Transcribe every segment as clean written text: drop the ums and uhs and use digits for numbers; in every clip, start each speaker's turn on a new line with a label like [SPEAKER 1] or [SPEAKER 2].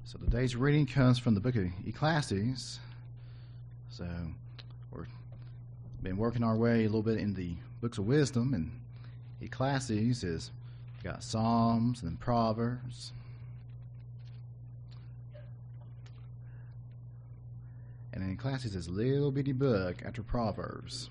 [SPEAKER 1] So today's reading comes from the book of Ecclesiastes. So we've been working our way a little bit in the books of wisdom, and Ecclesiastes is got Psalms and Proverbs. And in Ecclesiastes is a little bitty book after Proverbs.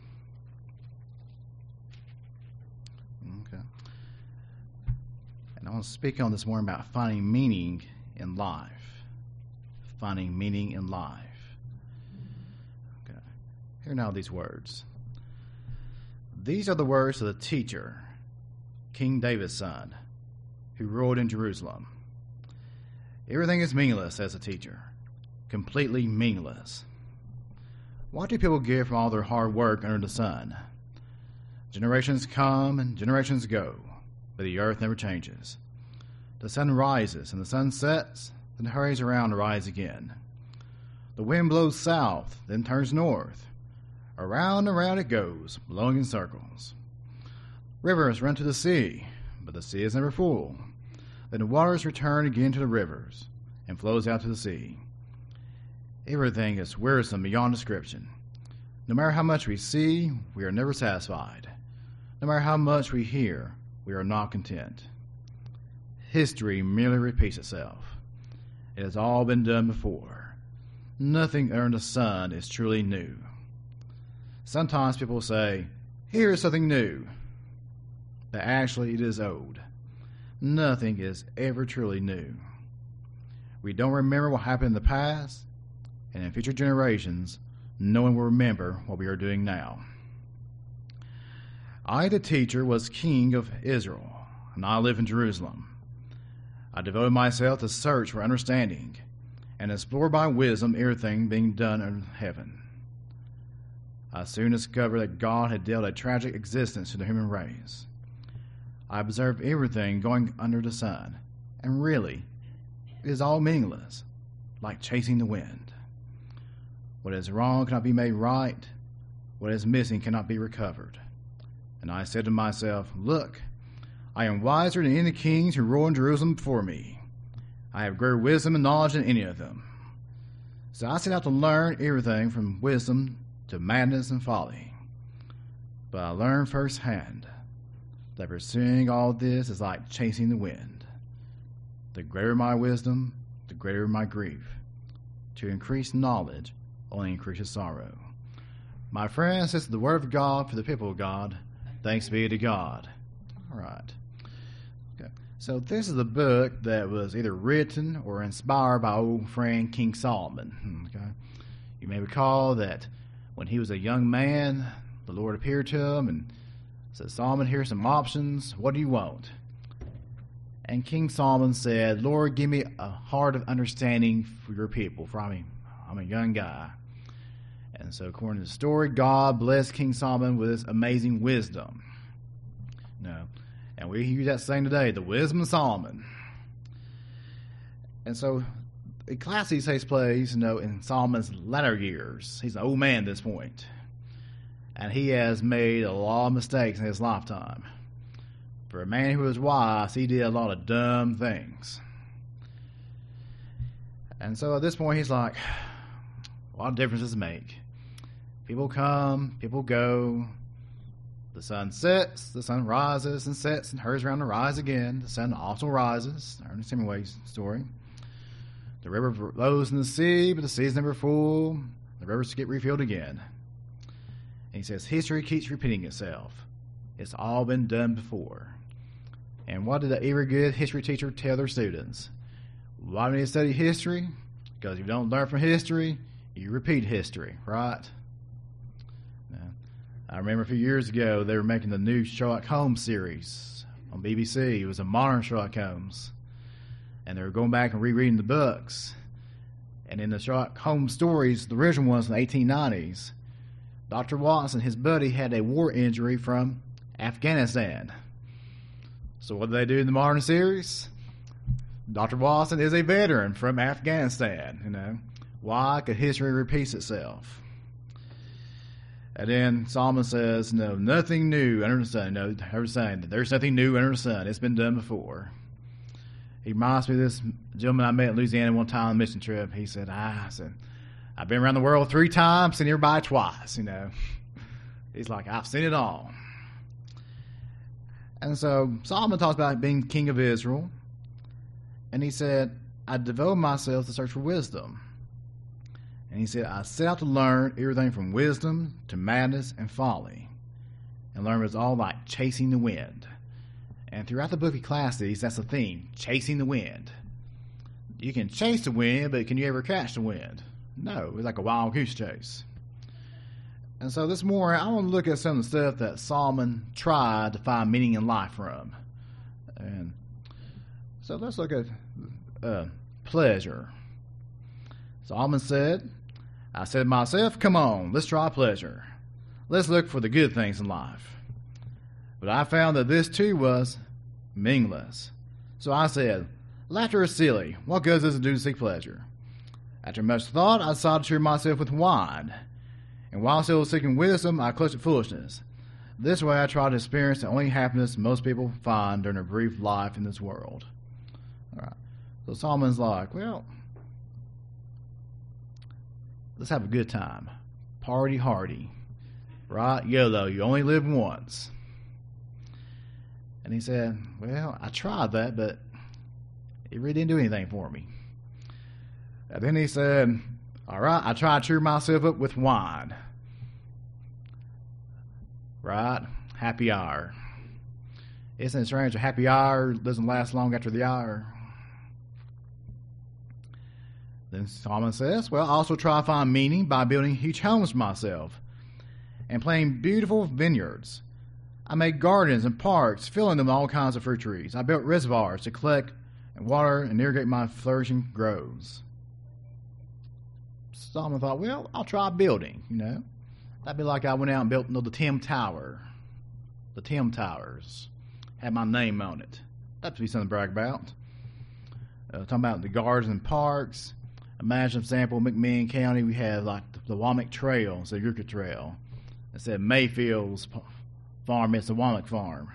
[SPEAKER 1] Okay. And I want to speak on this morning about finding meaning in life. Finding meaning in life. Okay. Hear now these words. These are the words of the teacher, King David's son, who ruled in Jerusalem. Everything is meaningless, says the teacher. Completely meaningless. What do people get from all their hard work under the sun? Generations come and generations go, but the earth never changes. The sun rises and the sun sets, then hurries around to rise again. The wind blows south, then turns north. Around and around it goes, blowing in circles. Rivers run to the sea, but the sea is never full. Then the waters return again to the rivers, and flows out to the sea. Everything is wearisome beyond description. No matter how much we see, we are never satisfied. No matter how much we hear, we are not content. History merely repeats itself. It has all been done before. Nothing under the sun is truly new. Sometimes people say, here is something new. But actually it is old. Nothing is ever truly new. We don't remember what happened in the past, and in future generations, no one will remember what we are doing now. I, the teacher, was king of Israel, and I live in Jerusalem. I devoted myself to search for understanding and explore by wisdom everything being done under heaven. I soon discovered that God had dealt a tragic existence to the human race. I observed everything going under the sun, and really, it is all meaningless, like chasing the wind. What is wrong cannot be made right. What is missing cannot be recovered. And I said to myself, look, I am wiser than any kings who rule in Jerusalem before me. I have greater wisdom and knowledge than any of them. So I set out to learn everything from wisdom to madness and folly. But I learned firsthand that pursuing all this is like chasing the wind. The greater my wisdom, the greater my grief. To increase knowledge only increases sorrow. My friends, this is the word of God for the people of God. Thanks be to God. All right. Okay. So this is a book that was either written or inspired by old friend King Solomon. Okay. You may recall that when he was a young man, the Lord appeared to him and said, Solomon, here's some options. What do you want? And King Solomon said, Lord, give me a heart of understanding for your people, for I'm a young guy. And so according to the story, God blessed King Solomon with his amazing wisdom. And we use that saying today, the wisdom of Solomon. And so Ecclesiastes takes place, in Solomon's latter years. He's an old man at this point. And he has made a lot of mistakes in his lifetime. For a man who was wise, he did a lot of dumb things. And so at this point, he's like, what difference does it make? People come, people go. The sun sets, the sun rises and sets and hurries around to rise again. The sun also rises. Ernest Hemingway's story. The river flows in the sea, but the sea is never full. The rivers get refilled again. And he says, history keeps repeating itself. It's all been done before. And what did every good history teacher tell their students? Why do you study history? Because if you don't learn from history, you repeat history, right? I remember a few years ago, they were making the new Sherlock Holmes series on BBC. It was a modern Sherlock Holmes. And they were going back and rereading the books. And in the Sherlock Holmes stories, the original ones in the 1890s, Dr. Watson, his buddy, had a war injury from Afghanistan. So what do they do in the modern series? Dr. Watson is a veteran from Afghanistan, Why? Because history repeats itself. And then Solomon says, nothing new under the sun. Saying that there's nothing new under the sun. It's been done before. He reminds me of this gentleman I met in Louisiana one time on a mission trip. He said, I've been around the world 3 times, seen everybody twice, He's like, I've seen it all. And so Solomon talks about being king of Israel. And he said, I devote myself to search for wisdom. And he said, I set out to learn everything from wisdom to madness and folly. And learn it's all like chasing the wind. And throughout the book of Ecclesiastes, that's the theme, chasing the wind. You can chase the wind, but can you ever catch the wind? No, it's like a wild goose chase. And so this morning, I want to look at some of the stuff that Solomon tried to find meaning in life from. And so let's look at pleasure. Solomon said, I said to myself, come on, let's try pleasure. Let's look for the good things in life. But I found that this too was meaningless. So I said, laughter is silly. What good does it do to seek pleasure? After much thought, I decided to cheer myself with wine. And while still seeking wisdom, I clutched at foolishness. This way I tried to experience the only happiness most people find during their brief life in this world. All right. So Solomon's like, well, let's have a good time. Party hardy. Right? YOLO, you only live once. And he said, well, I tried that, but it really didn't do anything for me. And then he said, all right, I tried to cheer myself up with wine. Right? Happy hour. Isn't it strange? A happy hour doesn't last long after the hour. Then Solomon says, well, I also try to find meaning by building huge homes for myself and planting beautiful vineyards. I made gardens and parks, filling them with all kinds of fruit trees. I built reservoirs to collect and water and irrigate my flourishing groves. Solomon thought, well, I'll try building, That'd be like I went out and built the Tim Tower. The Tim Towers. Had my name on it. That'd be something to brag about. Talking about the gardens and parks. Imagine, for example, McMinn County, we have like the Womack Trail, it's the Yucca Trail. Instead of Mayfield's farm, it's the Womack Farm.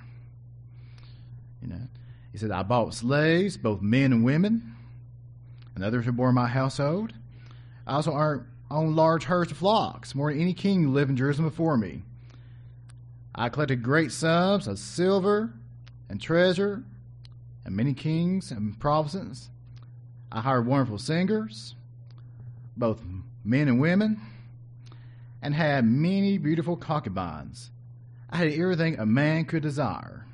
[SPEAKER 1] He said, I bought slaves, both men and women, and others who bore my household. I also owned large herds of flocks, more than any king who lived in Jerusalem before me. I collected great sums of silver and treasure, and many kings and provinces. I hired wonderful singers, both men and women, and had many beautiful concubines. I had everything a man could desire.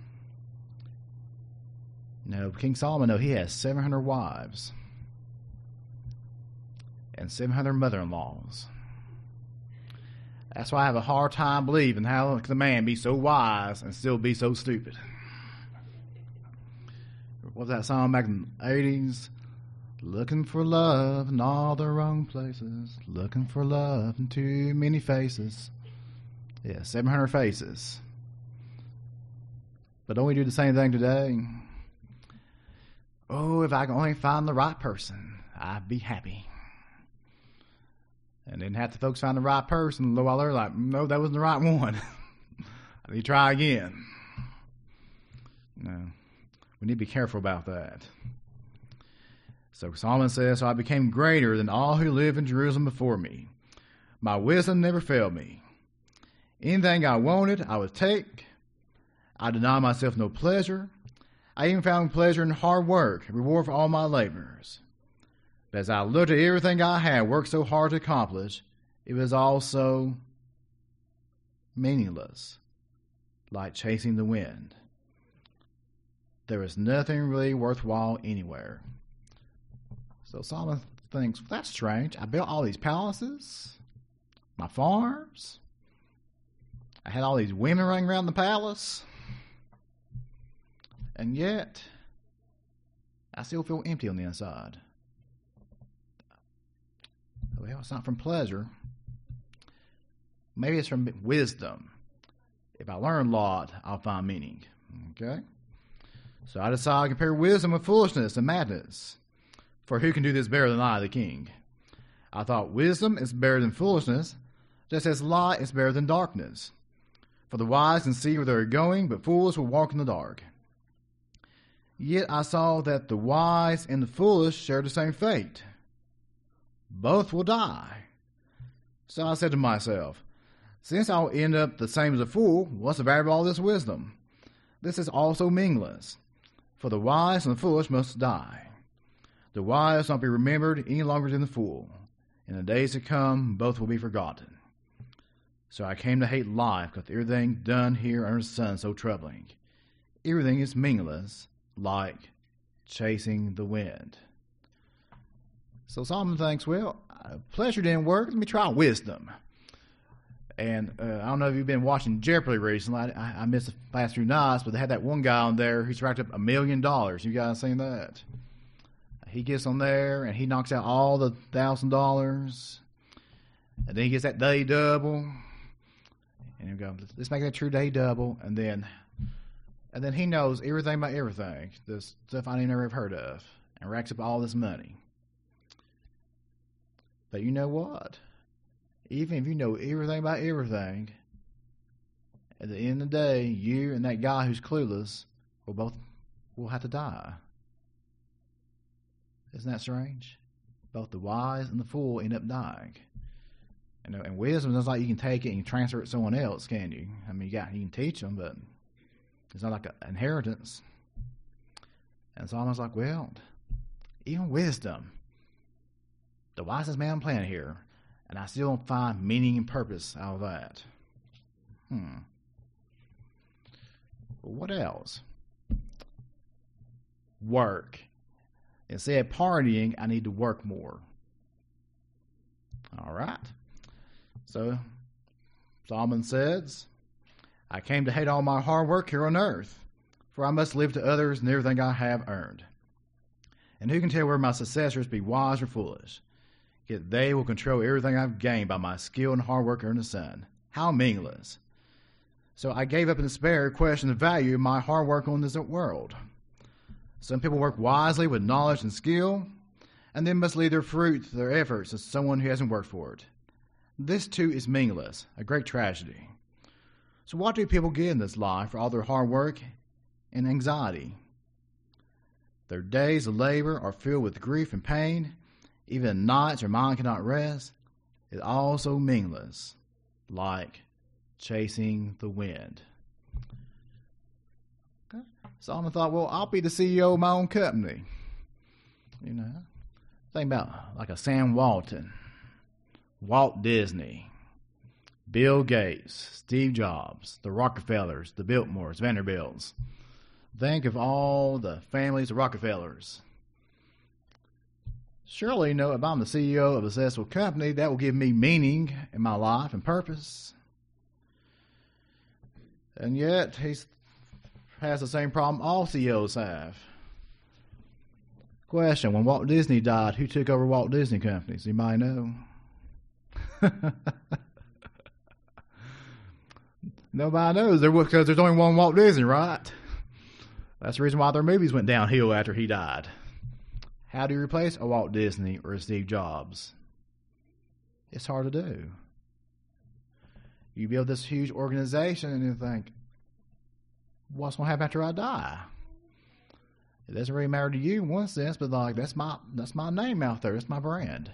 [SPEAKER 1] King Solomon, he has 700 wives and 700 mother-in-laws. That's why I have a hard time believing how can a man be so wise and still be so stupid. What was that song back in the 80s? Looking for love in all the wrong places. Looking for love in too many faces. Yeah, 700 faces. But don't we do the same thing today? Oh, if I can only find the right person, I'd be happy. And then half the folks find the right person, while they're like, no, that wasn't the right one. I need to try again. No, we need to be careful about that. So Solomon says, so I became greater than all who lived in Jerusalem before me. My wisdom never failed me. Anything I wanted, I would take. I denied myself no pleasure. I even found pleasure in hard work, a reward for all my labors. But as I looked at everything I had worked so hard to accomplish, it was all so meaningless, like chasing the wind. There was nothing really worthwhile anywhere. So Solomon thinks, that's strange. I built all these palaces, my farms. I had all these women running around the palace. And yet, I still feel empty on the inside. Well, it's not from pleasure. Maybe it's from wisdom. If I learn a lot, I'll find meaning. Okay? So I decided to compare wisdom with foolishness and madness. For who can do this better than I, the king? I thought wisdom is better than foolishness, just as light is better than darkness. For the wise can see where they are going, but fools will walk in the dark. Yet I saw that the wise and the foolish share the same fate. Both will die. So I said to myself, since I'll end up the same as a fool, what's the value of all this wisdom? This is also meaningless, for the wise and the foolish must die. The wise won't be remembered any longer than the fool. In the days to come, both will be forgotten. So I came to hate life, because everything done here under the sun is so troubling. Everything is meaningless, like chasing the wind. So Solomon thinks, well, pleasure didn't work. Let me try wisdom. And I don't know if you've been watching Jeopardy recently. I missed the last few nights, but they had that one guy on there who's racked up $1 million. You guys seen that? He gets on there and he knocks out all the $1,000, and then he gets that day double. And you go, let's make that true day double, and then he knows everything about everything, the stuff I ain't never heard of, and racks up all this money. But you know what? Even if you know everything about everything, at the end of the day, you and that guy who's clueless will have to die. Isn't that strange? Both the wise and the fool end up dying. And wisdom is like you can take it and transfer it to someone else, can you? I mean, you can teach them, but it's not like an inheritance. And Solomon's like, well, even wisdom, the wisest man on the planet here, and I still don't find meaning and purpose out of that. What else? Work. Instead of partying, I need to work more. All right. So, Solomon says, I came to hate all my hard work here on earth, for I must live to others and everything I have earned. And who can tell whether my successors be wise or foolish? Yet they will control everything I've gained by my skill and hard work under the sun. How meaningless. So I gave up in despair, questioning the value of my hard work on this world. Some people work wisely with knowledge and skill, and then must leave their fruit, their efforts, to someone who hasn't worked for it. This, too, is meaningless, a great tragedy. So what do people get in this life for all their hard work and anxiety? Their days of labor are filled with grief and pain. Even nights their mind cannot rest. It's also meaningless, like chasing the wind. Okay. Solomon thought, well, I'll be the CEO of my own company. You know, think about like a Sam Walton, Walt Disney, Bill Gates, Steve Jobs, the Rockefellers, the Biltmores, Vanderbilts. Think of all the families of Rockefellers. Surely, if I'm the CEO of a successful company, that will give me meaning in my life and purpose. And yet, he has the same problem all CEOs have. Question, when Walt Disney died, who took over Walt Disney Companies? Anybody know? Nobody knows, because there's only one Walt Disney, right? That's the reason why their movies went downhill after he died. How do you replace a Walt Disney or a Steve Jobs? It's hard to do. You build this huge organization and you think, what's going to happen after I die? It doesn't really matter to you in one sense, but like that's my name out there. That's my brand.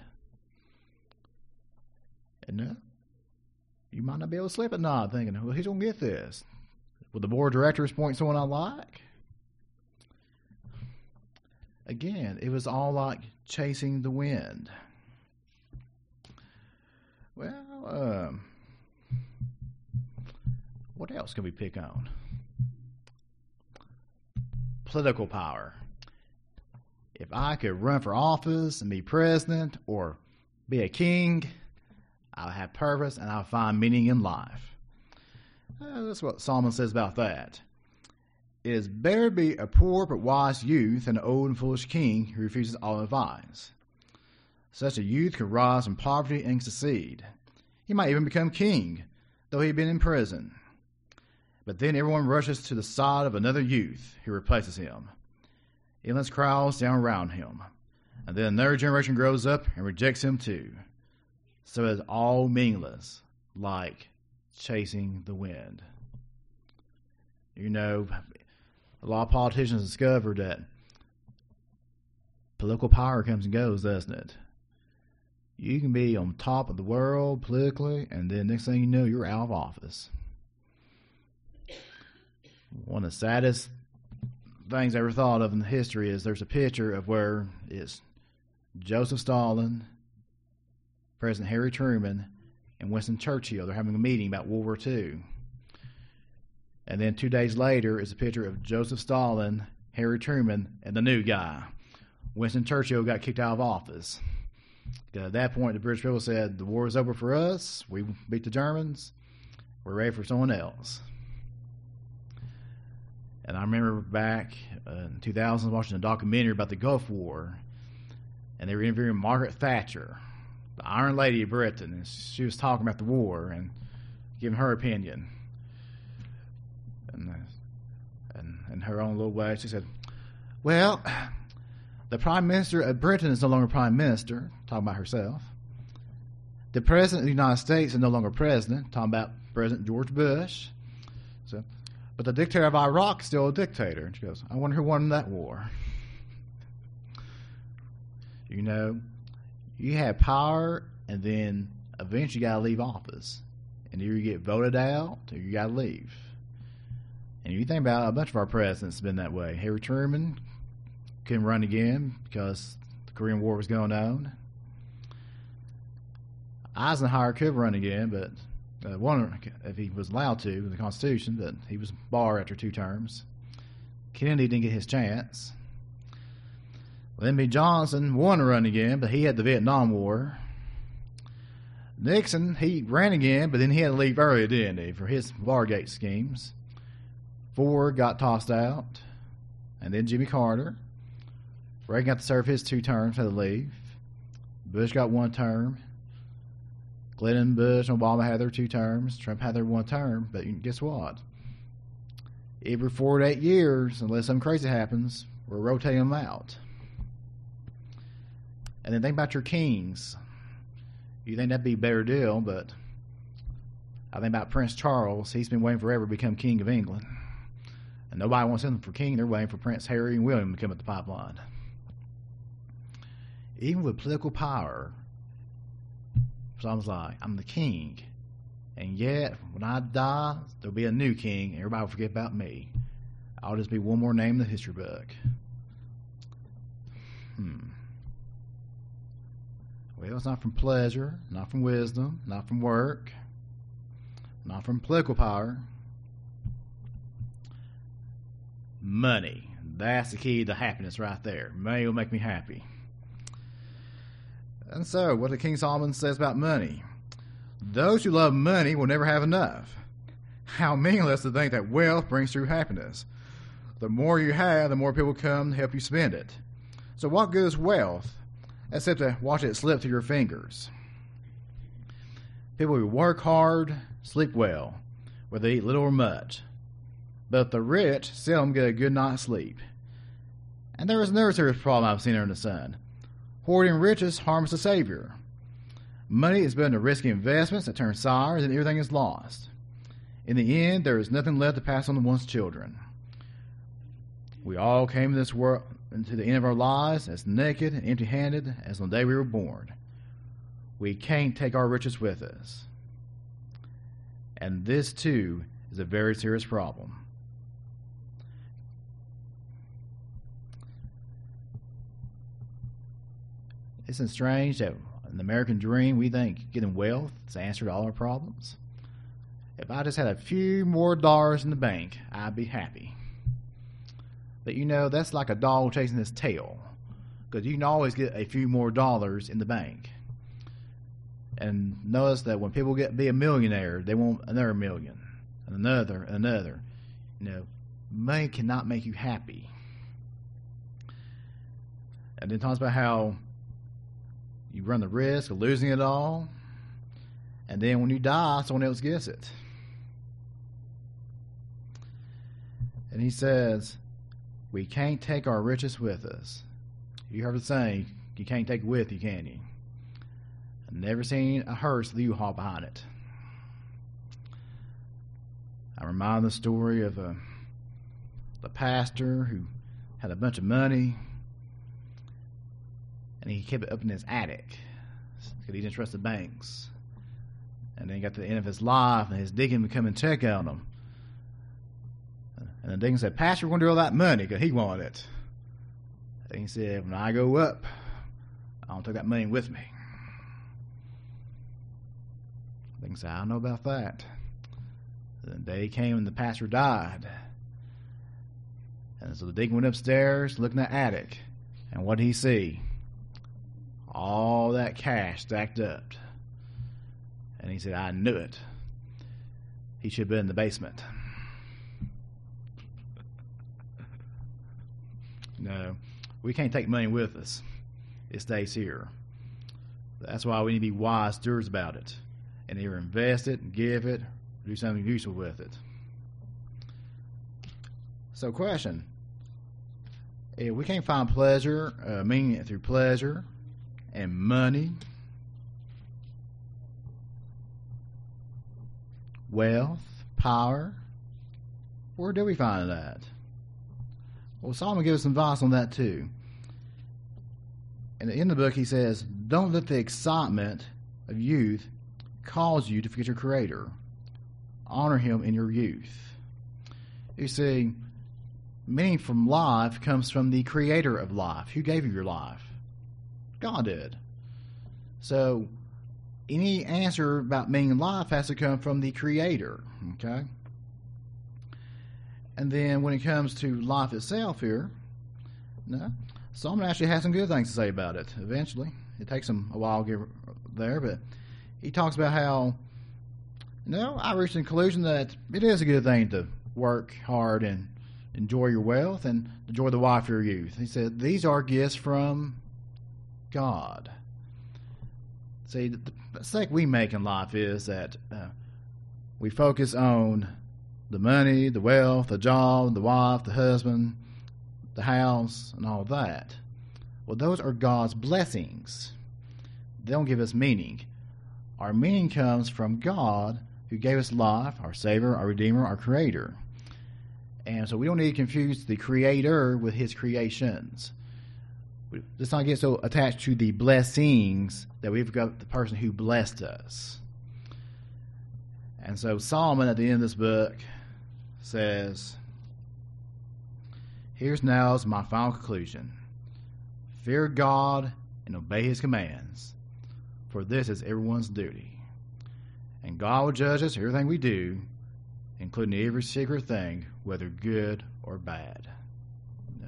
[SPEAKER 1] And you might not be able to sleep at night thinking, well, who's going to get this? Will the board of directors point someone I like? Again, it was all like chasing the wind. Well, what else can we pick on? Political power. If I could run for office and be president or be a king, I'll have purpose and I'll find meaning in life. That's what Solomon says about that. It is better to be a poor but wise youth than an old and foolish king who refuses all advice. Such a youth could rise from poverty and succeed. He might even become king, though he had been in prison. But then everyone rushes to the side of another youth who replaces him. Endless crowds down around him. And then another generation grows up and rejects him too. So it's all meaningless, like chasing the wind. a lot of politicians discovered that political power comes and goes, doesn't it? You can be on top of the world politically, and then next thing you know, you're out of office. One of the saddest things I ever thought of in history is there's a picture of where it's Joseph Stalin, President Harry Truman, and Winston Churchill. They're having a meeting about World War II. And then 2 days later is a picture of Joseph Stalin, Harry Truman, and the new guy. Winston Churchill got kicked out of office. At that point, the British people said, the war is over for us. We beat the Germans. We're ready for someone else. And I remember back in 2000 watching a documentary about the Gulf War, and they were interviewing Margaret Thatcher, the Iron Lady of Britain, and she was talking about the war and giving her opinion. And in her own little way, she said, well, the Prime Minister of Britain is no longer Prime Minister, talking about herself. The President of the United States is no longer President, talking about President George Bush. But the dictator of Iraq is still a dictator. And she goes, I wonder who won that war. You know, you have power, and then eventually you got to leave office. And either you get voted out, or you got to leave. And if you think about it, a bunch of our presidents have been that way. Harry Truman couldn't run again because the Korean War was going on. Eisenhower could run again, but one, if he was allowed to in the Constitution, but he was barred after 2 terms. Kennedy didn't get his chance. Lyndon B. Johnson wanted to run again, but he had the Vietnam War. Nixon, he ran again, but then he had to leave early, didn't he, for his Watergate schemes. Ford got tossed out, and then Jimmy Carter. Reagan got to serve his 2 terms, had to leave. Bush got 1 term. Clinton, Bush, and Obama had their 2 terms. Trump had their 1 term. But guess what? Every 4 to 8 years, unless something crazy happens, we're rotating them out. And then think about your kings. You think that'd be a better deal, but I think about Prince Charles. He's been waiting forever to become King of England. And nobody wants him for king. They're waiting for Prince Harry and William to come up the pipeline. Even with political power, someone's like, I'm the king. And yet, when I die, there'll be a new king, and everybody will forget about me. I'll just be one more name in the history book. Well, it's not from pleasure, not from wisdom, not from work, not from political power. Money. That's the key to happiness right there. Money will make me happy. And so, what did King Solomon says about money? Those who love money will never have enough. How meaningless to think that wealth brings true happiness. The more you have, the more people come to help you spend it. So what good is wealth, except to watch it slip through your fingers? People who work hard sleep well, whether they eat little or much. But the rich seldom get a good night's sleep. And there is another serious problem I've seen under the sun. Hoarding riches harms the Savior. Money is put into risky investments that turn sour, and everything is lost. In the end, there is nothing left to pass on to one's children. We all came to this world, into the end of our lives, as naked and empty-handed as on the day we were born. We can't take our riches with us. And this, too, is a very serious problem. Isn't it strange that in the American dream we think getting wealth is the answer to all our problems? If I just had a few more dollars in the bank, I'd be happy. But you know, that's like a dog chasing his tail, because you can always get a few more dollars in the bank. And notice that when people be a millionaire, they want another million, and another, and another. You know, money cannot make you happy. And then it talks about how you run the risk of losing it all, and then when you die, someone else gets it. And he says, we can't take our riches with us. You heard the saying, you can't take it with you, can you? I've never seen a hearse with a U-Haul behind it. I'm reminded of the story of the the pastor who had a bunch of money, and he kept it up in his attic because he didn't trust the banks. And then he got to the end of his life, and his deacon would come and check on him. And the deacon said, "Pastor, we're going to do all that money," because he wanted it. And he said, "When I go up, I don't take that money with me." The deacon said, "I don't know about that." The day came and the pastor died. And so the deacon went upstairs, looked in the attic, and what did he see? All that cash stacked up. And he said, "I knew it. He should have been in the basement." No, we can't take money with us. It stays here. That's why we need to be wise stewards about it, and either invest it, give it, or do something useful with it. So, question: if we can't find pleasure, meaning through pleasure and money, wealth, power, where do we find that? Well, Solomon gives us some advice on that too. And in the book he says, don't let the excitement of youth cause you to forget your Creator. Honor Him in your youth. You see, meaning from life comes from the Creator of life. Who gave you your life? God did. So any answer about meaning in life has to come from the Creator. Okay? And then when it comes to life itself here, no, Solomon actually has some good things to say about it eventually. It takes him a while to get there, but he talks about how, I reached the conclusion that it is a good thing to work hard and enjoy your wealth and enjoy the wife of your youth. He said, these are gifts from God. See, the mistake we make in life is that we focus on the money, the wealth, the job, the wife, the husband, the house, and all that. Well, those are God's blessings. They don't give us meaning. Our meaning comes from God, who gave us life, our Savior, our Redeemer, our Creator. And so we don't need to confuse the Creator with His creations. Let's not get so attached to the blessings that we've got the person who blessed us. And so Solomon, at the end of this book, says, here's now my final conclusion. Fear God and obey His commands, for this is everyone's duty. And God will judge us for everything we do, including every secret thing, whether good or bad. No.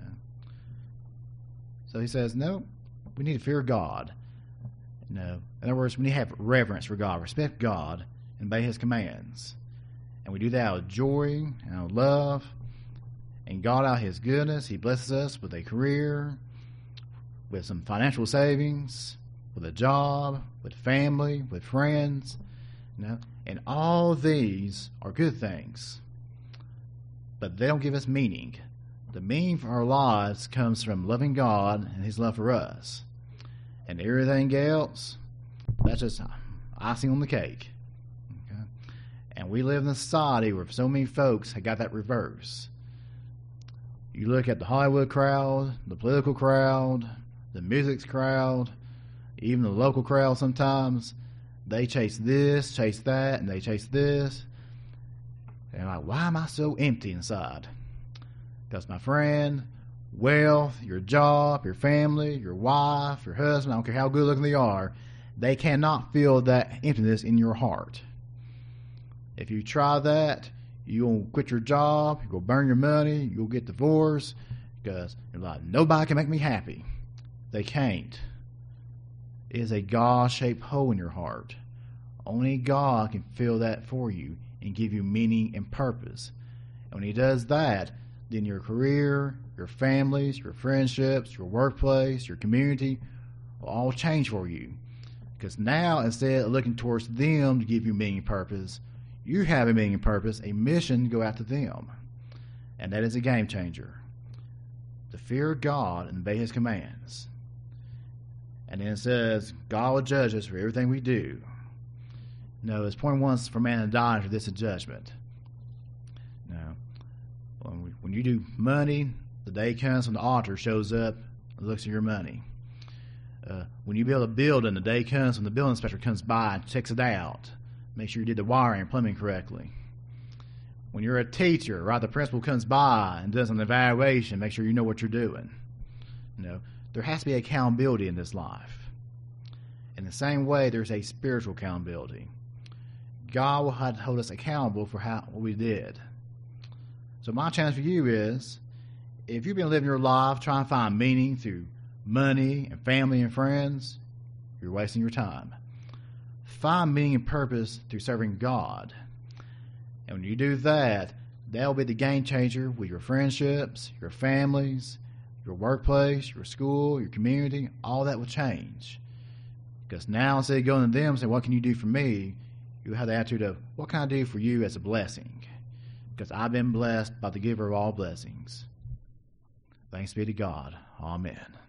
[SPEAKER 1] So he says, no, we need to fear God. No. In other words, we need to have reverence for God, respect God, and obey His commands. And we do that out of joy and out of love. And God, out of His goodness, He blesses us with a career, with some financial savings, with a job, with family, with friends. And all these are good things. But they don't give us meaning. The meaning for our lives comes from loving God and His love for us. And everything else, that's just icing on the cake. Okay? And we live in a society where so many folks have got that reverse. You look at the Hollywood crowd, the political crowd, the music crowd, even the local crowd sometimes. They chase this, chase that, and they chase this. And I'm like, why am I so empty inside? Because my friend, wealth, your job, your family, your wife, your husband, I don't care how good looking they are, they cannot fill that emptiness in your heart. If you try that, you'll quit your job, you'll burn your money, you'll get divorced, because you're like, nobody can make me happy. They can't. It is a God-shaped hole in your heart. Only God can fill that for you and give you meaning and purpose. And when He does that, then your career, your families, your friendships, your workplace, your community will all change for you. Because now, instead of looking towards them to give you meaning and purpose, you have a meaning and purpose, a mission to go after them. And that is a game changer. To fear God and obey His commands. And then it says, God will judge us for everything we do. No, it's point once for man to die, for this is judgment. No. When you do money, the day comes when the auditor shows up and looks at your money. When you build a building, the day comes when the building inspector comes by and checks it out. Make sure you did the wiring and plumbing correctly. When you're a teacher, right, the principal comes by and does an evaluation, make sure you know what you're doing. There has to be accountability in this life. In the same way, there's a spiritual accountability. God will have to hold us accountable for what we did. So my challenge for you is, if you've been living your life trying to find meaning through money and family and friends, you're wasting your time. Find meaning and purpose through serving God. And when you do that, that'll be the game changer with your friendships, your families, your workplace, your school, your community. All that will change. Because now, instead of going to them and saying, what can you do for me? You have the attitude of, what can I do for you as a blessing? Because I've been blessed by the giver of all blessings. Thanks be to God. Amen.